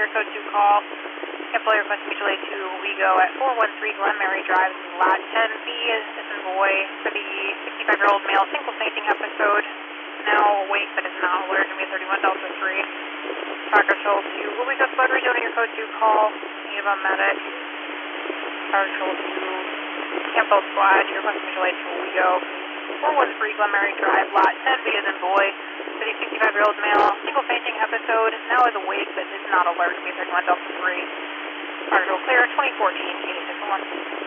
your code 2 call. Employee request mutual aid to WeGo at 413 Glen Mary Drive, Lot 10B is in boy for the 65-year-old male single fainting episode. Now awake but is not alert, going to be 31 Delta 3. Control to WeGo Squad, rejoining your code 2 call. Need a medic. Control to Campo Squad, your request mutual aid to WeGo. 413 Glen Mary Drive, Lot 10B is in boy for the 65-year-old male single fainting episode. Now is awake but is not alert, going to be 31 Delta 3. Article clear, 2014, 8601.